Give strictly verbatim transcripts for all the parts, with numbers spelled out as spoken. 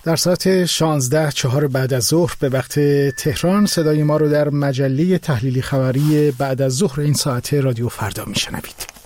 در ساعت شانزده چهار بعد از ظهر به وقت تهران صدای ما رو در مجله تحلیلی خبری بعد از ظهر این ساعت رادیو فردا میشنوید.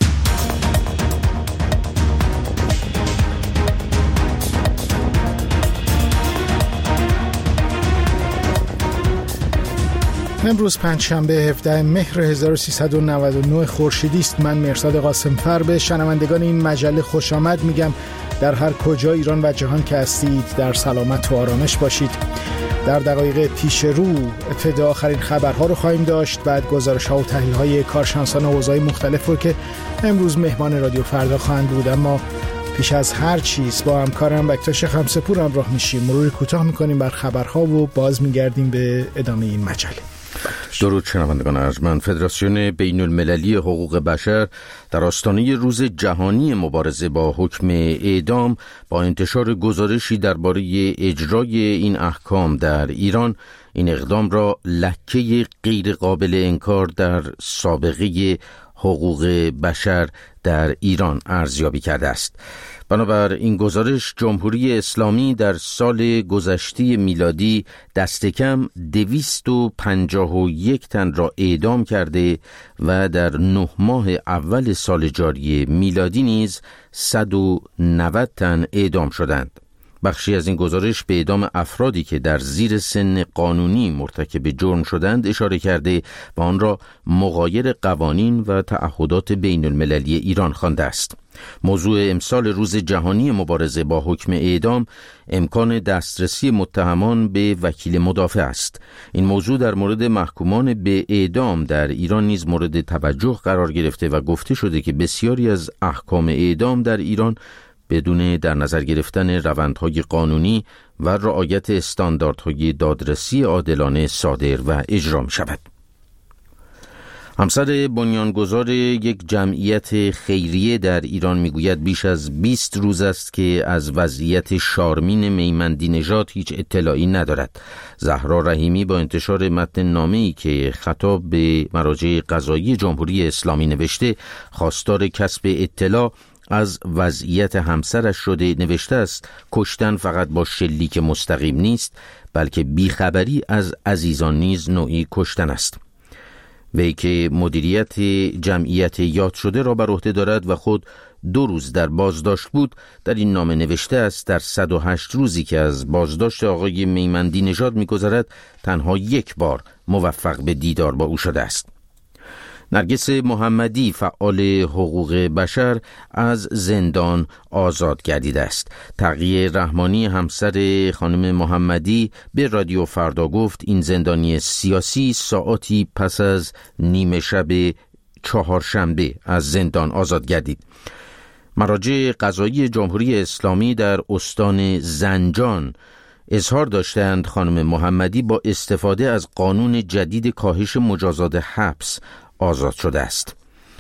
امروز پنجشنبه هفدهم مهر هزار و سیصد و نود و نه خورشیدی است. من مرصاد قاسمفر به شنوندگان این مجله خوش آمد میگم. در هر کجا ایران و جهان که هستید در سلامت و آرامش باشید. در دقایق پیش رو ابتدا آخرین خبرها رو خواهیم داشت، بعد گزارش‌ها و تحلیل‌های کارشناسان حوزه‌های مختلف رو که امروز مهمان رادیو فردا خواهند بود. اما پیش از هر چیز با همکارم بکتاش خمسه‌پور همراه میشیم، مرور کوتاه می‌کنیم بر خبرها و باز می‌گردیم به ادامه این مجله. درود شنوندگان ارجمند. فدراسیون بین المللی حقوق بشر در آستانه روز جهانی مبارزه با حکم اعدام با انتشار گزارشی درباره اجرای این احکام در ایران این اقدام را لکه غیر قابل انکار در سابقه حقوق بشر در ایران ارزیابی کرده است. بنابر این گزارش جمهوری اسلامی در سال گذشته میلادی دست کم دویست و پنجاه و یک تن را اعدام کرده و در نه ماه اول سال جاری میلادی نیز صد و نود تن اعدام شدند. بخشی از این گزارش به اعدام افرادی که در زیر سن قانونی مرتکب جرم شدند اشاره کرده و آن را مغایر قوانین و تعهدات بین المللی ایران خوانده است. موضوع امسال روز جهانی مبارزه با حکم اعدام امکان دسترسی متهمان به وکیل مدافع است. این موضوع در مورد محکومان به اعدام در ایران نیز مورد توجه قرار گرفته و گفته شده که بسیاری از احکام اعدام در ایران بدون در نظر گرفتن روندهای قانونی و رعایت استانداردهای دادرسی عادلانه صادر و اجرا می شود. همسر بنیانگذار یک جمعیت خیریه در ایران میگوید بیش از بیست روز است که از وضعیت شارمین میمندی نژاد هیچ اطلاعی ندارد. زهرا رحیمی با انتشار متن نامه‌ای که خطاب به مراجع قضایی جمهوری اسلامی نوشته خواستار کسب اطلاع از وضعیت همسرش شده نوشته است کشتن فقط با شلیک مستقیم نیست بلکه بیخبری از عزیزان نیز نوعی کشتن است. وی که مدیریت جمعیت یاد شده را بر عهده دارد و خود دو روز در بازداشت بود در این نامه نوشته است در صد و هشت روزی که از بازداشت آقای میمندی نژاد می‌گذرد تنها یک بار موفق به دیدار با او شده است. نرگس محمدی فعال حقوق بشر از زندان آزاد گردیده است. تقی رحمانی همسر خانم محمدی به رادیو فردا گفت این زندانی سیاسی ساعاتی پس از نیمه شب چهارشنبه از زندان آزاد گردید. مراجع قضایی جمهوری اسلامی در استان زنجان اظهار داشتند خانم محمدی با استفاده از قانون جدید کاهش مجازات حبس آزاد شده است.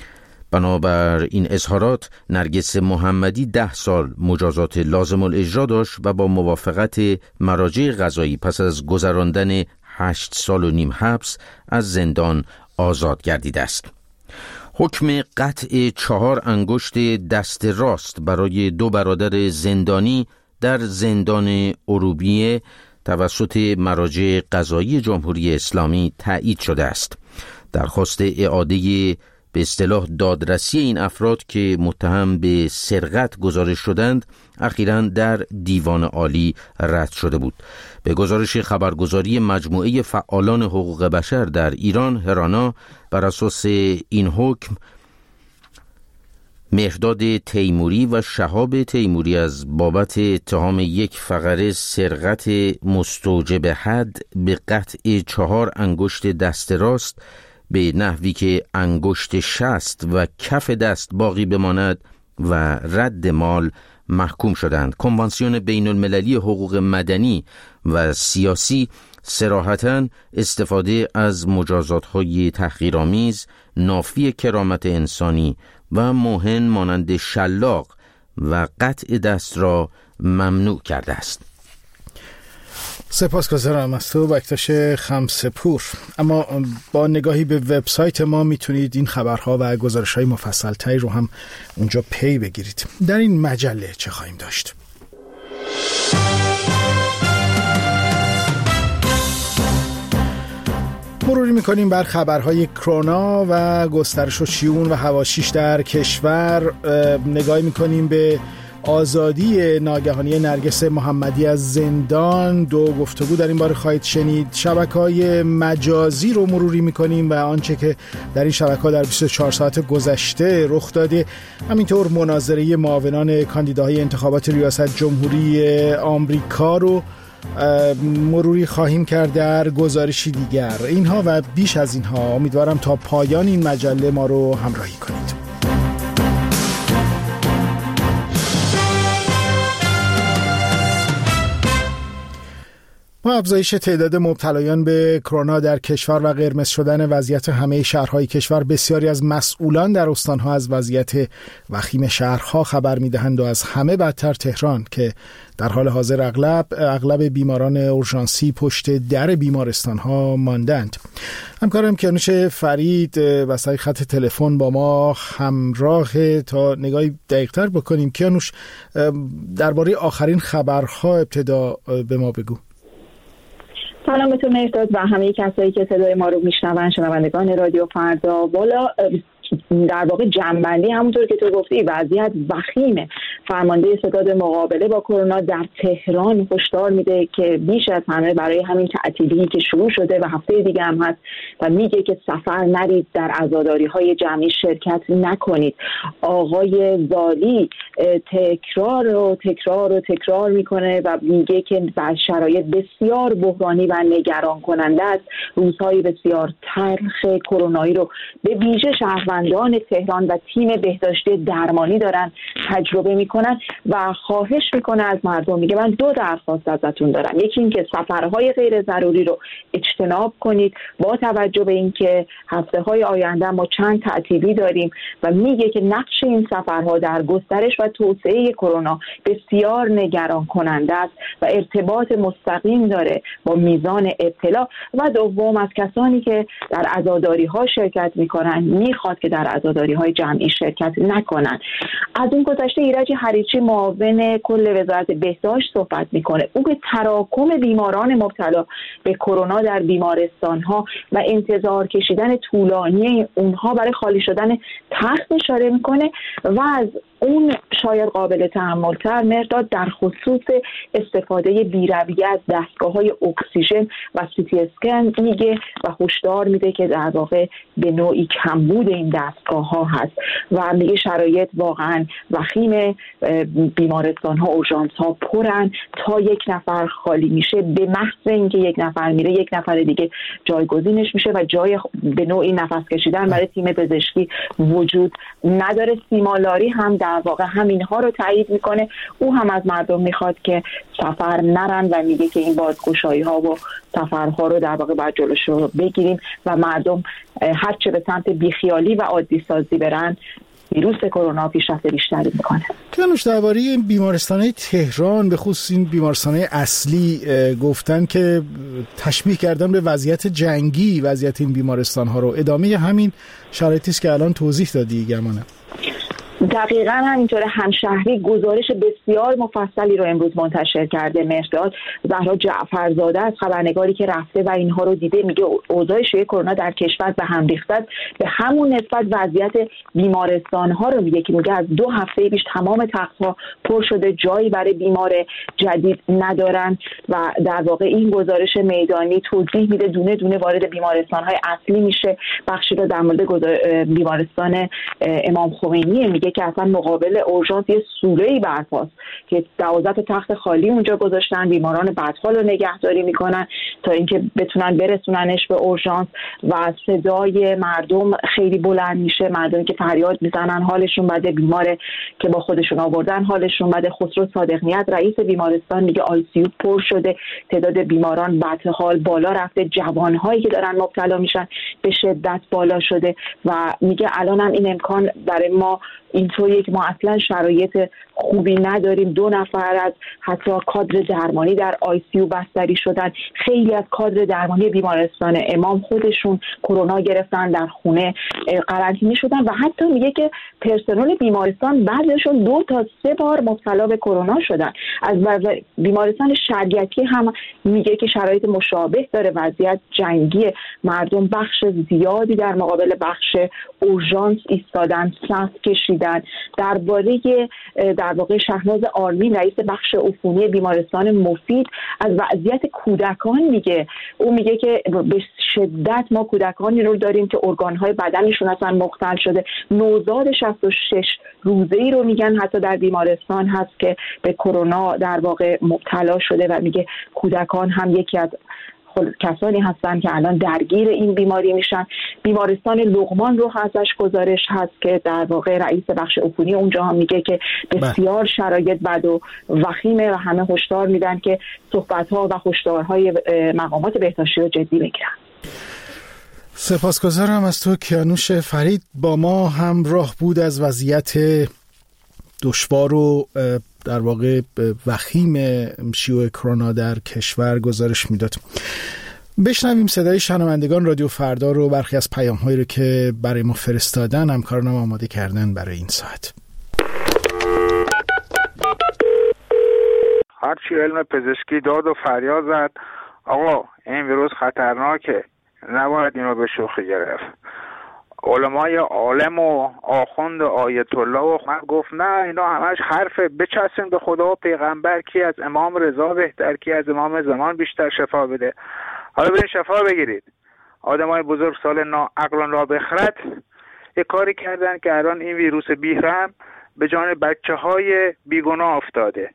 بنابر این اظهارات نرگس محمدی ده سال مجازات لازم الاجرا داشت و با موافقت مراجع قضایی پس از گذراندن هشت سال و نیم حبس از زندان آزاد گردیده است. حکم قطع چهار انگشت دست راست برای دو برادر زندانی در زندان ارومیه توسط مراجع قضایی جمهوری اسلامی تایید شده است. درخواست اعاده به اصطلاح دادرسی این افراد که متهم به سرقت گزارش شدند اخیراً در دیوان عالی رد شده بود. به گزارش خبرگزاری مجموعه فعالان حقوق بشر در ایران هرانا بر اساس این حکم مهرداد تیموری و شهاب تیموری از بابت اتهام یک فقره سرقت مستوجب حد به قطع چهار انگشت دست راست به نحوی که انگشت شست و کف دست باقی بماند و رد مال محکوم شدند. کنوانسیون بین المللی حقوق مدنی و سیاسی صراحتاً استفاده از مجازات‌های تحقیرآمیز، نافی کرامت انسانی و موهن مانند شلاق و قطع دست را ممنوع کرده است. سپاسگزارم از تو بکتاش خمسه‌پور. اما با نگاهی به وبسایت ما میتونید این خبرها و گزارش‌های مفصل‌تری رو هم اونجا پی بگیرید. در این مجله چه خواهیم داشت؟ مروری میکنیم بر خبرهای کرونا و گسترش و شیون و حواشیش در کشور. نگاهی میکنیم به آزادی ناگهانی نرگس محمدی از زندان. دو گفتگو در این باره خواهید شنید. شبکه‌های مجازی رو مروری میکنیم و آنچه که در این شبکه‌ها در بیست و چهار ساعت گذشته رخ داده. همینطور مناظره معاونان کاندیداهای انتخابات ریاست جمهوری آمریکا رو مروری خواهیم کرد در گزارشی دیگر. اینها و بیش از اینها امیدوارم تا پایان این مجله ما رو همراهی کنید. با افزایش تعداد مبتلایان به کرونا در کشور و قرمز شدن وضعیت همه شهرهای کشور، بسیاری از مسئولان در استانها از وضعیت وخیم شهرها خبر می‌دهند و از همه بدتر تهران که در حال حاضر اغلب اغلب بیماران اورژانسی پشت در بیمارستانها ماندند. همکارم کیانوش فرید واسه خط تلفن با ما همراه تا نگاهی دقیق‌تر بکنیم. کیانوش، درباره آخرین خبرها ابتدا به ما بگو. سلام به تو مهرداد و همه کسایی که صدای ما رو میشنون، شنوندگان رادیو فردا. والا در واقع جنبندی همونطور که تو گفتی وضعیت وخیمه. فرمانده ستاد مقابله با کرونا در تهران هشدار میده که بیش از همه برای همین تعطیلی که شروع شده و هفته دیگه هم هست و میگه که سفر نرید، در عزاداری‌های جمعی شرکت نکنید. آقای زالی تکرار و تکرار و تکرار میکنه و میگه که در شرایط بسیار بحرانی و نگران کننده است روزهای بسیار تلخ کرونایی رو به ویژه شهروندان تهران و تیم بهداشتی درمانی دارن تجربه میکنن و خواهش میکنه از مردم. میگه من دو درخواست ازتون دارم. یکی این که سفرهای غیر ضروری رو اجتناب کنید با توجه به اینکه هفته های آینده ما چند تعطیلی داریم و میگه که نقش این سفرها در گسترش و توسعه کرونا بسیار نگران کننده است و ارتباط مستقیم داره با میزان ابتلا. و دوم از کسانی که در عزاداری ها شرکت میکنن میخواد که در عزاداری های جمعی شرکت نکنن. از اون گذشته ایرج حریچی معاون کل وزارت بهداشت صحبت میکنه. او به تراکم بیماران مبتلا به کرونا در بیمارستان ها و انتظار کشیدن طولانی اونها برای خالی شدن تخت اشاره میکنه و از اون شاید قابل تحمل‌تر مرداد در خصوص استفاده بی‌رویه از دستگاه‌های اکسیژن و سیتی اسکن میگه و هشدار میده که در واقع به نوعی کمبود این دستگاه‌ها هست و میگه شرایط واقعا وخیم. بیمارستان‌ها اورژانس‌ها پرن، تا یک نفر خالی میشه به محض اینکه یک نفر میره یک نفر دیگه جایگزینش میشه و جای به نوعی نفس کشیدن برای تیم پزشکی وجود نداره. سیمالاری هم در واقع همینها رو تایید میکنه. او هم از مردم میخواد که سفر نرن و میگه که این بازگشایی ها و سفرها رو در واقع باید جلوش رو بگیریم و مردم هرچه به سمت بیخیالی و عادی سازی برن ویروس کرونا پیشرفت بیشتری میکنه. کیانوش، درباره این بیمارستان‌های تهران به خصوص این بیمارستان‌های اصلی گفتن که تشبیه کردن به وضعیت جنگی وضعیت این بیمارستان‌ها رو. ادامه همین شرایطی است که الان توضیح دادی گمانم. دقیقاً همینطوره. همشهری گزارش بسیار مفصلی رو امروز منتشر کرده. مهرداد زهرا جعفرزاده از خبرنگاری که رفته و اینها رو دیده میگه اوضاع شیوع کرونا در کشور به هم ریخته است. به همون نسبت وضعیت بیمارستان‌ها رو میگه که میگه از دو هفته پیش تمام تخت‌ها پر شده، جایی برای بیمار جدید ندارن و در واقع این گزارش میدانی توضیح میده دونه دونه وارد بیمارستان‌های اصلی میشه. بخشی رو در مورد بیمارستان امام خمینی میگه که اصلا مقابل اورژانس یه سوره‌ای برپاست که دوازده تخت خالی اونجا گذاشتن، بیماران بدحال رو نگهداری میکنن تا اینکه بتونن برسوننش به اورژانس و صدای مردم خیلی بلند میشه. مردمی که فریاد میزنن حالشون بده، بیمار که با خودشون آوردن حالشون بده. خسرو صادق‌نیت رئیس بیمارستان میگه آی سی یو پر شده، تعداد بیماران بدحال بالا رفته، جوانهایی که دارن مبتلا میشن به شدت بالا شده و میگه الان هم این امکان برای ما اینطوریه که ما اصلا شرایط خوبی نداریم. دو نفر از حتی کادر درمانی در آی سی یو بستری شدن. خیلی از کادر درمانی بیمارستان امام خودشون کرونا گرفتن، در خونه قرنطینه شدن و حتی میگه که پرسنل بیمارستان بعضیشون دو تا سه بار مبتلا به کرونا شدن. از بیمارستان شریعتی هم میگه که شرایط مشابه داره، وضعیت جنگی، مردم بخش زیادی در مقابل بخش اورژانس ایستادن، صف کشیدن. درباره در واقع شهناز آرمین رئیس بخش عفونی بیمارستان مفید از وضعیت کودکان میگه. او میگه که به شدت ما کودکانی رو داریم که ارگان‌های بدنشون اصلا مختل شده. نوزاد شصت و شش روزه‌ای رو میگن حتی در بیمارستان هست که به کرونا در واقع مبتلا شده و میگه کودکان هم یکی از کسانی هستن که الان درگیر این بیماری میشن. بیمارستان لقمان رو ازش گزارش هست که در واقع رئیس بخش عفونی اونجا هم میگه که بسیار شرایط بد و وخیمه و همه هشدار میدن که صحبت‌ها و هشدارهای مقامات بهداشتی رو جدی بگیرن. سپاسگزارم از تو کیانوش فرید، با ما همراه بود، از وضعیت دشوار و در واقع وخیم شیوع کرونا در کشور گزارش میداد. بشنویم صدای شنوندگان رادیو فردا رو، برخی از پیام‌هایی رو که برای ما فرستادن، همکارانم آماده کردن برای این ساعت. هرچی علم پزشکی داد و فریاد زد آقا این ویروس خطرناکه، نباید اینو به شوخی گرفت. علمای عالم و آخوند آیت الله و من گفت نه اینا همش حرفه، بچسبین به خدا و پیغمبر، کی از امام رضا بهتر، کی از امام زمان بیشتر شفا بده. حالا برین شفا بگیرید. آدمای بزرگ سال نا عقلان را بخرد یک کاری کردن که الان این ویروس بیرحم به جان بچه های بیگناه افتاده.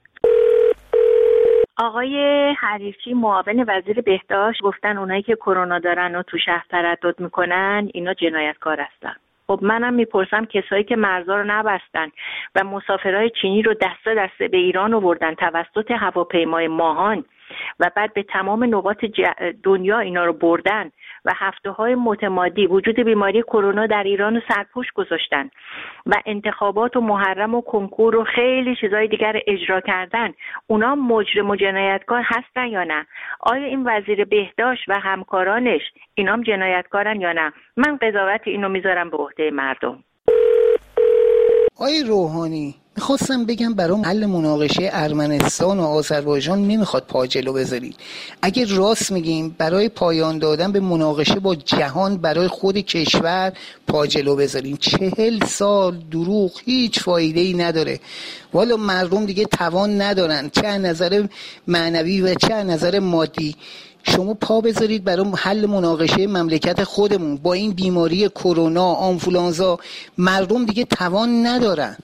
آقای حریفی معاون وزیر بهداشت گفتن اونایی که کرونا دارن و تو شهر تردد میکنن اینا جنایتکار هستن. خب منم میپرسم کسایی که مرزا رو نبستن و مسافرای چینی رو دسته دسته به ایران آوردن توسط هواپیمای ماهان و بعد به تمام نقاط دنیا اینا رو بردن و هفته‌های متمادی وجود بیماری کرونا در ایران رو سرپوش گذاشتن و انتخابات و محرم و کنکور و خیلی چیزای دیگر اجرا کردن، اونا مجرم و جنایتکار هستن یا نه؟ آیا این وزیر بهداشت و همکارانش اینام جنایتکارن یا نه؟ من قضاوت اینو میذارم به عهده مردم. آقای روحانی، میخواستم بگم برای حل مناقشه ارمنستان و آذربایجان نمیخواد پا جلو بذارید. اگه راست میگیم برای پایان دادن به مناقشه با جهان برای خود کشور پا جلو بذاریم. چهل سال دروغ هیچ فایده ای نداره. والا مردم دیگه توان ندارن، چه از نظر معنوی و چه از نظر مادی. شما پا بذارید برای حل مناقشه مملکت خودمون با این بیماری کرونا، آنفولانزا. مردم دیگه توان ندارن.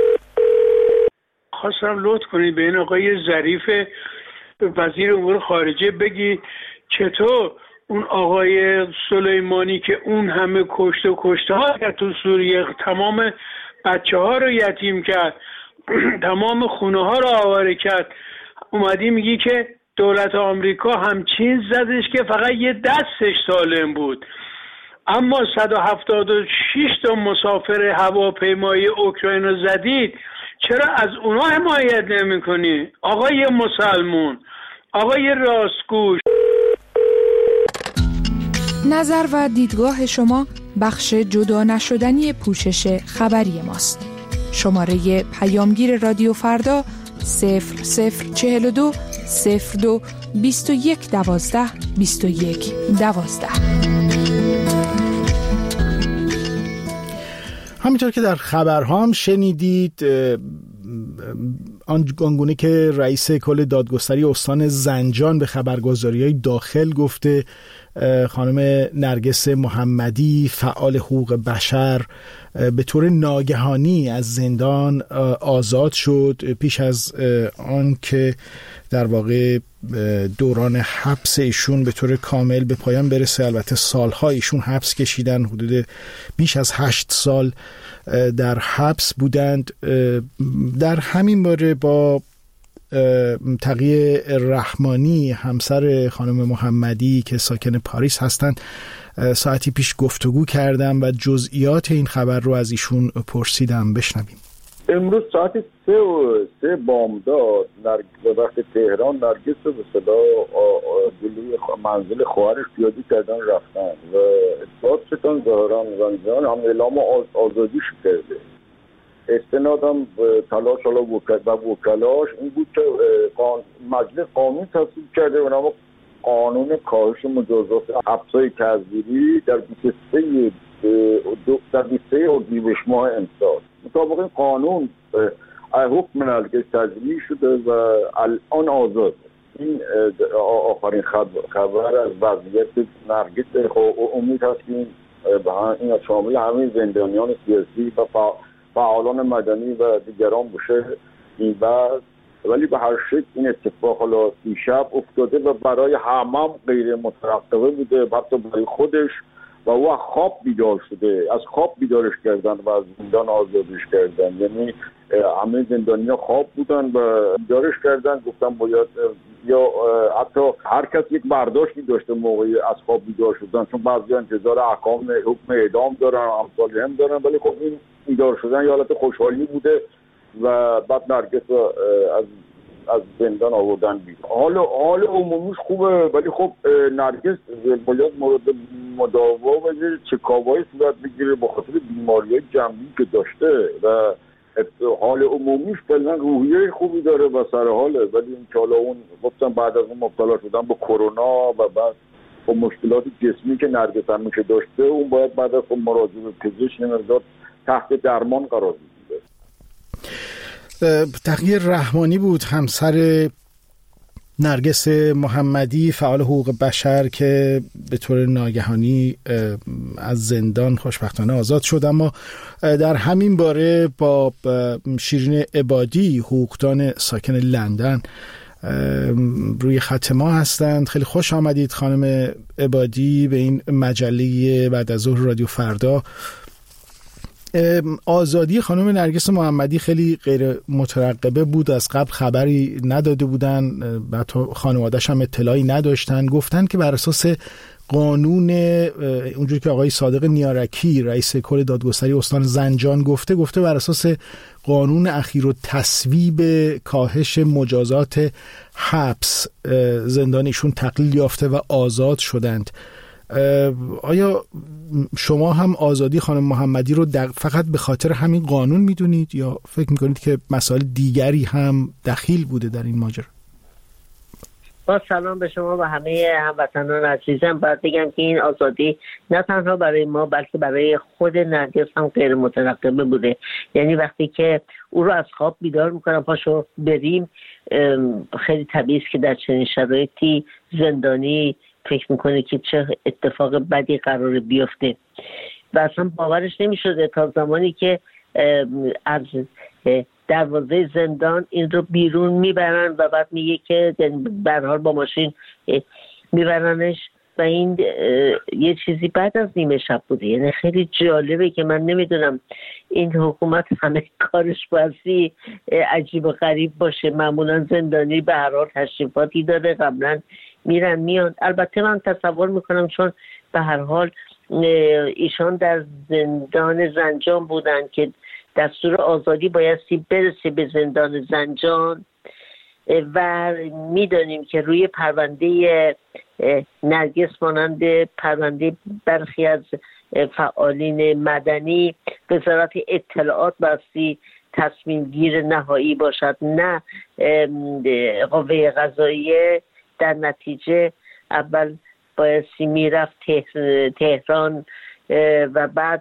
خواستم لطف کنید به این آقای ظریف وزیر امور خارجه بگی چطور اون آقای سلیمانی که اون همه کشته و کشته ها کرد تو سوریه، تمام بچه ها رو یتیم کرد، تمام خونه ها رو آواره کرد، اومدی میگی که دولت آمریکا همچین زدش که فقط یه دستش سالم بود، اما صد و هفتاد و شش تا مسافر هواپیمای اوکراین رو زدید، چرا از اونا حمایت نمی کنی؟ آقای مسلمون، آقای راستگوش. نظر و دیدگاه شما بخش جدا نشدنی پوشش خبری ماست. شماره پیامگیر رادیو فردا صفر صفر چهل و دو صفر دو بیست و یک دوازده بیست و یک دوازده. همینطور که در خبرها هم شنیدید، آنگونه که رئیس کل دادگستری استان زنجان به خبرگزاری‌های داخل گفته خانم نرگس محمدی فعال حقوق بشر به طور ناگهانی از زندان آزاد شد پیش از آن که در واقع دوران حبس ایشون به طور کامل به پایان برسه. البته سالها ایشون حبس کشیدن، حدود بیش از هشت سال در حبس بودند. در همین باره با تقی رحمانی همسر خانم محمدی که ساکن پاریس هستند ساعتی پیش گفتگو کردم و جزئیات این خبر رو از ایشون پرسیدم. بشنویم. امروز ساعت سه و سه بامداد در وقت تهران نرگس به صدا جلوی منزل خواهرش پیاده کردن رفتن و اطلاعات شدن ظاهران زنجان هم اعلام آزادیش کرده. استنادم تلاش حالا و وکلاش این بود که مجلس قانون تصویب کرده به نام قانون کاهش مجازات افزای تزویری در بیست و سه در بیست و سه اردیبهشت ماه امسال. مطابق این قانون حکم نرگس تجریح شده و الان آزاد. این آخرین خبر از وضعیت نرگس. امید هست که این شامل همه زندانیان سیاسی و فعالان مدنی و دیگران باشه این بعد، ولی به هر شکل این اتفاق حالا دیشب افتاده و برای همه غیر مترقبه بوده، حتی برای خودش، و او خواب بیدار شده، از خواب بیدارش کردن و از زندان آزادش کردن. یعنی همه زندانی‌ها خواب بودن و بیدارش کردن، گفتن باید یا حتی هر کس یک برداشتی داشته موقعی از خواب بیدار شدن، چون بعضی انتظار احکام حکم اعدام دارن، امثال هم دارن، ولی خب این بیدار شدن یه حالت خوشحالی بوده و بعد نرگس از از زندان آوردن بیرون. حال حال عمومیش خوبه، ولی خب نرگس باید مورد مداوا و چکاوایی صورت بگیره به خاطر بیماری‌های جنبی که داشته و حال عمومیش فعلا روحیه خوبی داره و سر حاله، ولی این که حالا اون گفتم بعد از اون مبتلا شدن به کرونا و بعد با مشکلات جسمی که نرگس همیشه داشته، اون باید بعد از مراجعه به پزشک مقدار تحت درمان قرار بگیره. تقی رحمانی بود همسر نرگس محمدی، فعال حقوق بشر که به طور ناگهانی از زندان خوشبختانه آزاد شد. اما در همین باره با شیرین عبادی، حقوقدان ساکن لندن، روی خط ما هستند. خیلی خوش آمدید خانم عبادی به این مجله بعد از ظهر رادیو فردا. آزادی خانم نرگس محمدی خیلی غیر مترقبه بود، از قبل خبری نداده بودن، بعد خانواده‌اش هم اطلاعی نداشتن. گفتن که بر اساس قانون اونجوری که آقای صادق نیارکی رئیس کل دادگستری استان زنجان گفته گفته بر اساس قانون اخیر و تصویب کاهش مجازات حبس زندانیشون تقلیل یافته و آزاد شدند. آیا شما هم آزادی خانم محمدی رو فقط به خاطر همین قانون میدونید یا فکر میکنید که مسائل دیگری هم دخیل بوده در این ماجرا؟ با سلام به شما و همه هموطنان عزیزم. باید بگم که این آزادی نه تنها برای ما بلکه برای خود نرگس هم غیر مترقبه بوده. یعنی وقتی که او رو از خواب بیدار میکنم پاشو بریم، خیلی طبیعی است که در چنین شرایطی زندانی فکر میکنه که چه اتفاق بدی قراره بیفته و اصلا باورش نمیشده تا زمانی که از دروازه زندان این رو بیرون میبرن و بعد میگه که به هر حال با ماشین میبرنش و این یه چیزی بعد از نیمه شب بوده. یعنی خیلی جالبه که من نمیدونم این حکومت همه کارش بازی عجیب و غریب باشه. معمولا زندانی به هر حال تشریفاتی داره، قبلا میرن میان. البته من تصور میکنم چون به هر حال ایشان در زندان زنجان بودن که دستور آزادی بایستی برسه به زندان زنجان و میدانیم که روی پرونده نرگس مانند پرونده برخی از فعالین مدنی وزارت اطلاعات بایستی تصمیم گیر نهایی باشد، نه قوه قضاییه. در نتیجه اول بایستی میرفت تهران و بعد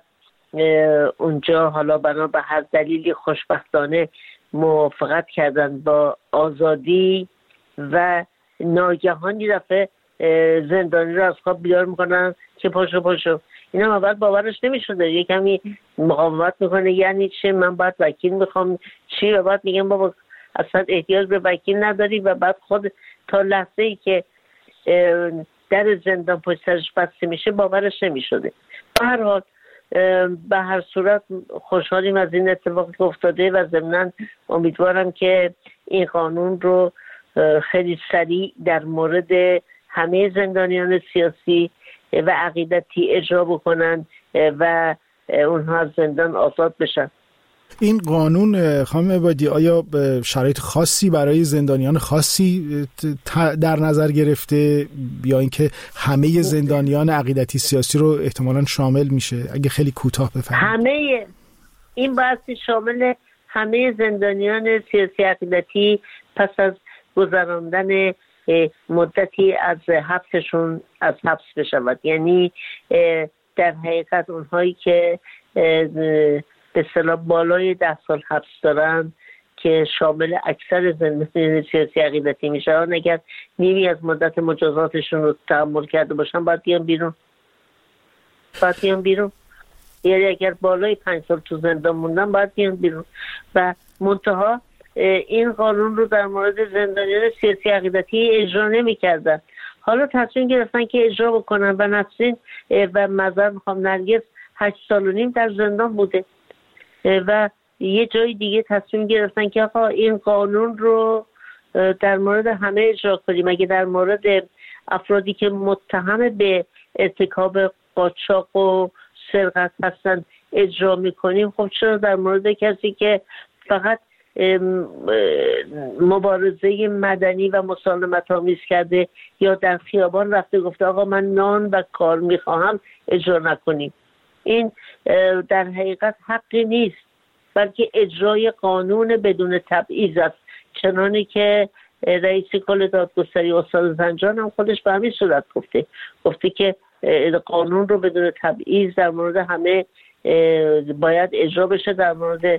اونجا حالا بنا به هر دلیلی خوشبختانه موافقت کردن با آزادی و ناگهانی رفته زندانی رو از خواب بیدار میکنن که پاشو پاشو. اینا اول باورش نمیشده، یه کمی مقاومت میکنه یعنی چه، من باید وکیل میخوام چی، و بعد میگم بابا اصلا احتیاج به وکیل نداری و بعد خود تا لحظه ای که در زندان پشت سرش بسته میشه باورش نمیشده. به هر حال به هر صورت خوشحالیم از این اتفاقی که افتاده و ضمناً امیدوارم که این قانون رو خیلی سریع در مورد همه زندانیان سیاسی و عقیدتی اجرا بکنن و اونها از زندان آزاد بشن. این قانون خانم عبادی آیا شرایط خاصی برای زندانیان خاصی در نظر گرفته یا اینکه همه زندانیان عقیدتی سیاسی رو احتمالاً شامل میشه؟ اگه خیلی کوتاه بفرمایید. همه این بحث شامل همه زندانیان سیاسی عقیدتی پس از گذراندن مدتی از حبسشون از حبس بشود، یعنی در حقیقت اونهایی که به اصطلاح بالای ده سال حبس دارن که شامل اکثر زندانیان سیاسی عقیدتی میشن، اگر نیمی از مدت مجازاتشون رو تحمل کرده باشن باید بیان بیرون باید بیان بیرون یعنی اگر بالای پنج سال تو زندان موندن باید بیان بیرون. و منتها این قانون رو در مورد زندانیان سیاسی عقیدتی اجرا نمی کردن. حالا تصمیم گرفتن که اجرا بکنن و نسرین و معذرت میخوام نرگس هشت سال و نیم در زندان بوده و یه جای دیگه تصمیم گرفتن که آقا این قانون رو در مورد همه اجرا کنیم. اگه در مورد افرادی که متهم به ارتکاب قاچاق و سرقت هستن اجرا میکنیم، خب چرا در مورد کسی که فقط مبارزه مدنی و مسالمت آمیز کرده یا در خیابان رفته گفته آقا من نان و کار میخواهم اجرا نکنیم؟ این در حقیقت حقی نیست، بلکه اجرای قانون بدون تبعیض است، چنانه که رئیس کل دادگستری استاد زنجان هم خودش به همین صورت گفته گفته که قانون رو بدون تبعیض در مورد همه باید اجرا بشه. در مورد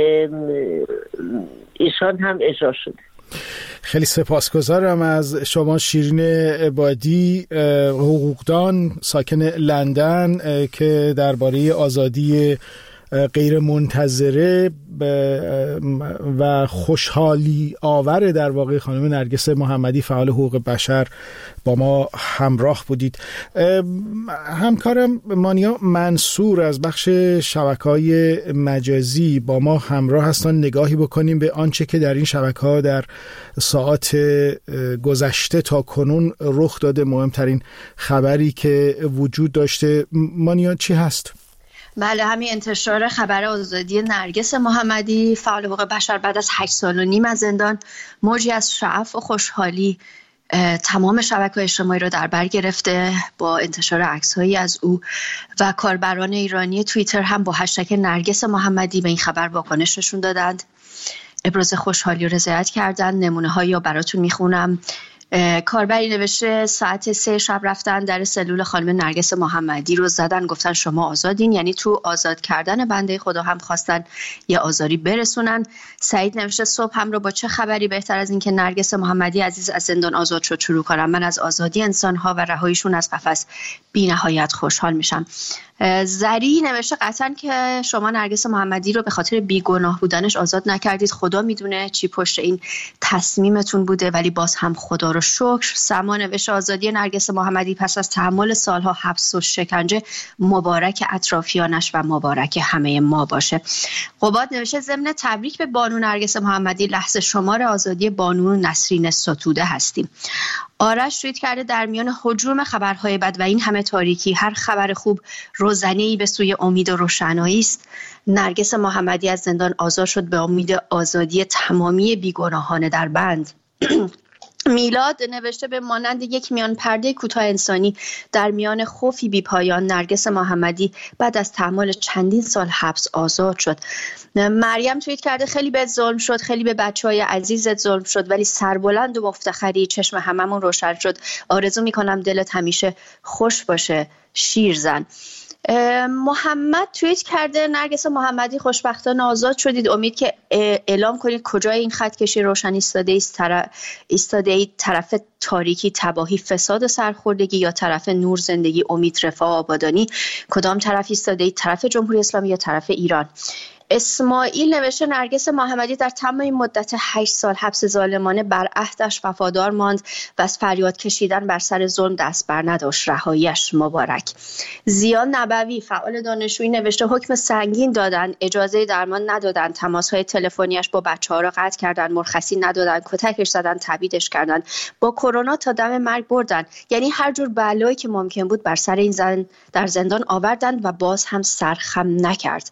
ایشان هم اجرا شده. خیلی سپاسگزارم از شما شیرین عبادی، حقوقدان ساکن لندن، که درباره آزادی غیر منتظره و خوشحالی آور در واقع خانم نرگس محمدی فعال حقوق بشر با ما همراه بودید. همکارم مانیا منصور از بخش شبکه‌های مجازی با ما همراه هستن. نگاهی بکنیم به آنچه که در این شبکه‌ها در ساعات گذشته تا کنون رخ داده، مهمترین خبری که وجود داشته. مانیا چی هست؟ بله، همین انتشار خبر آزادی نرگس محمدی فعال حقوق بشر بعد از هشت سال و نیم از زندان موجی از شعف و خوشحالی تمام شبکه‌های اجتماعی را در بر گرفته با انتشار عکس‌هایی از او و کاربران ایرانی توییتر هم با هشتگ نرگس محمدی به این خبر واکنش نشون دادند، ابراز خوشحالی و رضایت کردند. نمونه‌هایی رو براتون میخونم. کاربری نوشته ساعت سه شب رفتن در سلول خانم نرگس محمدی رو زدن، گفتن شما آزادین، یعنی تو آزاد کردن بنده خدا هم خواستن یه آزاری برسونن. سعید نوشته صبح هم رو با چه خبری بهتر از این که نرگس محمدی عزیز از زندان آزاد شد شروع کنم. من از آزادی انسان‌ها و رهاییشون از قفس بی نهایت خوشحال میشم. زری نوشته قطعاً که شما نرگس محمدی رو به خاطر بیگناه بودنش آزاد نکردید، خدا میدونه چی پشت این تصمیمتون بوده، ولی باز هم خدا رو شکر. سما نوشته آزادی نرگس محمدی پس از تحمل سالها حبس و شکنجه مبارک اطرافیانش و مبارک همه ما باشه. قباد نوشته ضمن تبریک به بانو نرگس محمدی لحظه شمار آزادی بانو نسرین ستوده هستیم. آرش توییت کرده در میان هجوم خبرهای بد و این همه تاریکی هر خبر خوب روزنه‌ای به سوی امید و روشنایی است. نرگس محمدی از زندان آزاد شد به امید آزادی تمامی بیگناهان در بند. میلاد نوشته به مانند یک میان پرده کوتاه انسانی در میان خوفی بی پایان نرگس محمدی بعد از تحمل چندین سال حبس آزاد شد. مریم توییت کرده خیلی بهت ظلم شد، خیلی به بچهای عزیزت ظلم شد، ولی سربلند و مفتخری، چشم هممون روشن شد. آرزو میکنم دلت همیشه خوش باشه شیرزن. محمد توییت کرده نرگس محمدی خوشبختانه آزاد شدید، امید که اعلام کنید کجای این خط کشی روشن ایستاده است، طرف ایستاده اید، طرف تاریکی تباهی فساد و سرخوردگی یا طرف نور زندگی امید رفاه آبادانی؟ کدام طرف ایستاده اید، طرف جمهوری اسلامی یا طرف ایران؟ اسماعیل نوشته نرگس محمدی در تمام این مدت هشت سال حبس ظالمانه بر عهدش وفادار ماند و از فریاد کشیدن بر سر ظلم دست بر نداشت. رهاییش مبارک. زیان نبوی فعال دانشجویی نوشته حکم سنگین دادن، اجازه درمان ندادن، تماس‌های تلفنیش با بچه‌ها را قطع کردن، مرخصی ندادن، کتکش زدن، تبعیدش کردن، با کرونا تا دم مرگ بردن. یعنی هر جور بلایی که ممکن بود بر سر این زن در زندان آوردن و باز هم سرخم نکرد.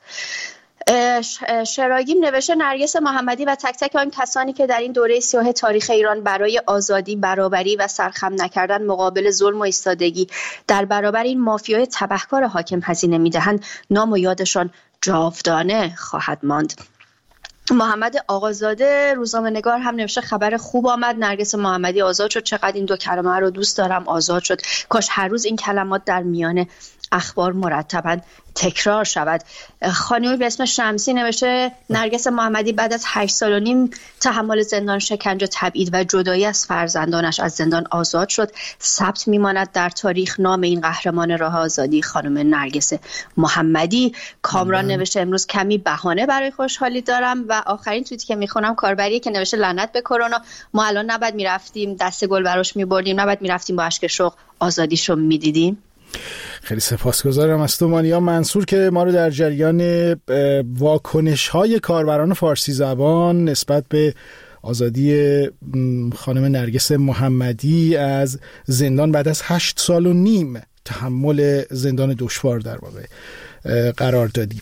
شراگیم نوشته نرگس محمدی و تک تک آن کسانی که در این دوره سیاه تاریخ ایران برای آزادی، برابری و سرخم نکردن مقابل ظلم و ایستادگی در برابر این مافیای تبهکار حاکم هزینه میدهند، نام و یادشان جاودانه خواهد ماند. محمد آقازاده روزنامه‌نگار هم نوشته خبر خوب آمد، نرگس محمدی آزاد شد. چقدر این دو کلمه رو دوست دارم، آزاد شد. کاش هر روز این کلمات در میان اخبار مرتباً تکرار شود. خانمی به اسم شمسی نوشته نرگس محمدی بعد از هشت سال و نیم تحمل زندان، شکنجه، تبعید و جدایی از فرزندانش از زندان آزاد شد. ثبت میماند در تاریخ نام این قهرمان راه آزادی، خانم نرگس محمدی. کامران مم. نوشته امروز کمی بهانه برای خوشحالی دارم. و آخرین توییتی که میخونم کاربریه که نوشته لعنت به کرونا، ما الان نباید میرفتیم دست گل براش میبردیم، نباید میرفتیم با اشک شوق آزادیشو میدیدیم. خیلی سپاسگزارم از تو مانیا منصور که ما رو در جریان واکنش‌های کاربران فارسی زبان نسبت به آزادی خانم نرگس محمدی از زندان بعد از هشت سال و نیم تحمل زندان دشوار در واقع قرار دادیم.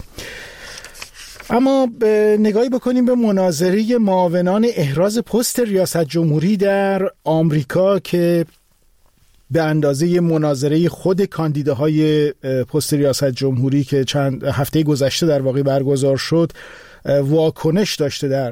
اما نگاهی بکنیم به مناظره معاونان احراز پست ریاست جمهوری در آمریکا که به اندازه مناظره خود کاندیداهای پست ریاست جمهوری که چند هفته گذشته در واقع برگزار شد واکنش داشته در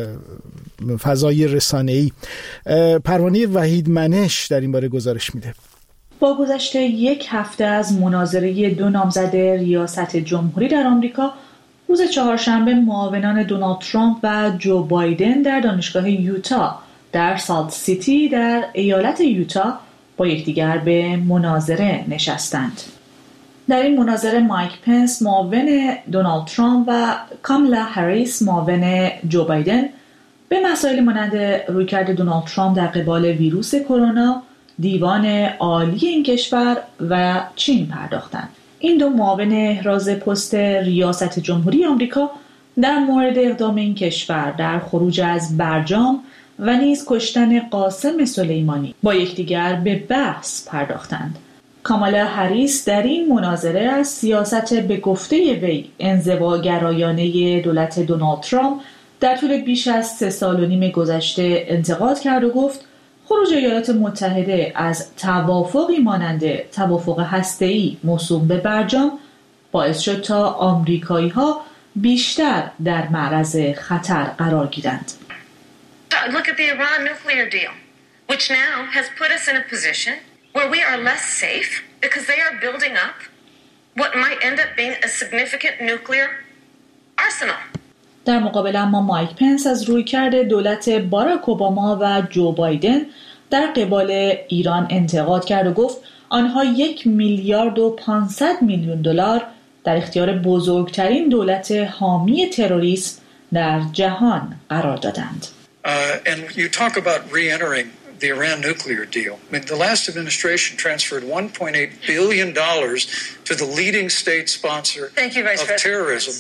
فضای رسانه‌ای. پروانه وحید منش در این باره گزارش میده. با گذشت یک هفته از مناظره دو نامزد ریاست جمهوری در آمریکا، روز چهارشنبه معاونان دونالد ترامپ و جو بایدن در دانشگاه یوتا در سالت سیتی در ایالت یوتا با یکدیگر به مناظره نشستند. در این مناظره مایک پنس معاون دونالد ترامپ و کامالا هریس معاون جو بایدن به مسائل مانند رویکرد دونالد ترامپ در قبال ویروس کرونا، دیوان عالی این کشور و چین پرداختند. این دو معاون احراز پست ریاست جمهوری آمریکا در مورد اقدام این کشور در خروج از برجام و نیز کشتن قاسم سلیمانی با یکدیگر به بحث پرداختند. کامالا هریس در این مناظره از سیاست به گفته وی انزواگرایانه دولت دونالد ترامپ در طول بیش از سه سال و نیم گذشته انتقاد کرد و گفت خروج ایالات متحده از توافقی مانند توافق هسته‌ای موسوم به برجام باعث شد تا آمریکایی‌ها بیشتر در معرض خطر قرار گیرند. Look at the Iran nuclear deal, which now has put us in a position where we are less safe because they are building up what might end up being a significant nuclear arsenal. در مقابل اما مایک پنس از رویکرد دولت باراک اوباما و جو بایدن در قبال ایران انتقاد کرد و گفت آنها یک میلیارد و پانصد میلیون دلار در اختیار بزرگترین دولت حامی تروریسم در جهان قرار دادند. Uh, and you talk about re-entering the Iran nuclear deal. I mean, the last administration transferred one point eight billion dollars to the leading state sponsor Thank you, Vice of terrorism.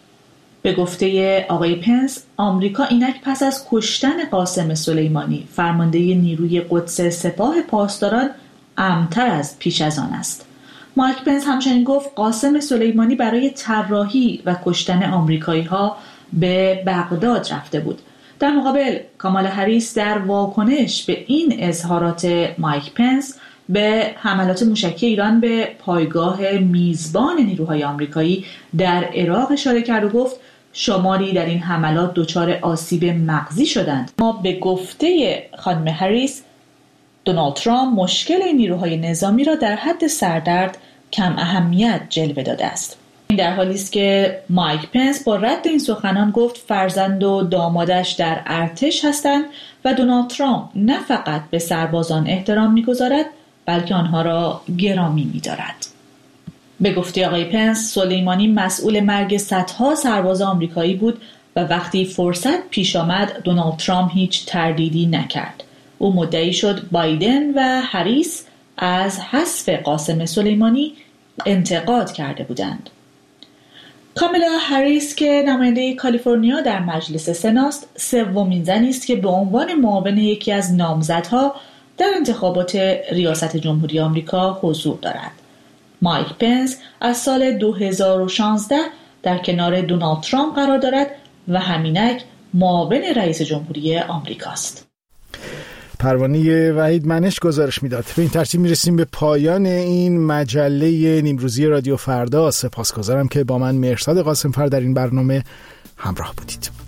به گفته آقای پنس، آمریکا اینک پس از کشتن قاسم سلیمانی، فرمانده نیروی قدس سپاه پاسداران، امن‌تر از پیش از آن است. مایک پنس همچنین گفت قاسم سلیمانی برای طراحی و کشتن آمریکایی‌ها به بغداد رفته بود. در مقابل کامالا هریس در واکنش به این اظهارات مایک پنس به حملات موشکی ایران به پایگاه میزبان نیروهای آمریکایی در عراق اشاره کرد و گفت شماری در این حملات دچار آسیب مغزی شدند. ما به گفته خانم هریس دونالد ترامپ مشکل این نیروهای نظامی را در حد سردرد کم اهمیت جلوه داده است. این در حالی است که مایک پنس با رد این سخنان گفت فرزند و دامادش در ارتش هستند و دونالد ترامپ نه فقط به سربازان احترام می‌گذارد بلکه آنها را گرامی می‌دارد. به گفته آقای پنس، سلیمانی مسئول مرگ صدها سرباز آمریکایی بود و وقتی فرصت پیش آمد دونالد ترامپ هیچ تردیدی نکرد. او مدعی شد بایدن و هریس از حذف قاسم سلیمانی انتقاد کرده بودند. کامالا هریس که نماینده کالیفرنیا در مجلس سناست، سومین زنی است که به عنوان معاون یکی از نامزدها در انتخابات ریاست جمهوری آمریکا حضور دارد. مایک پنس از سال دو هزار و شانزده در کنار دونالد ترامپ قرار دارد و همینک معاون رئیس جمهوری آمریکاست. پروانه وحید منش گزارش میداد. به این ترتیب میرسیم به پایان این مجله نیمروزی رادیو فردا. سپاسگزارم که با من مهرزاد قاسمفر در این برنامه همراه بودید.